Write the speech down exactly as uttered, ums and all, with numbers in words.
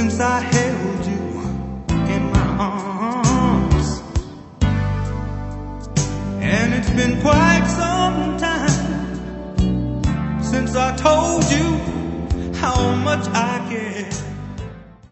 since I held you in my arms. And it's been quite some time since I told you how much I care.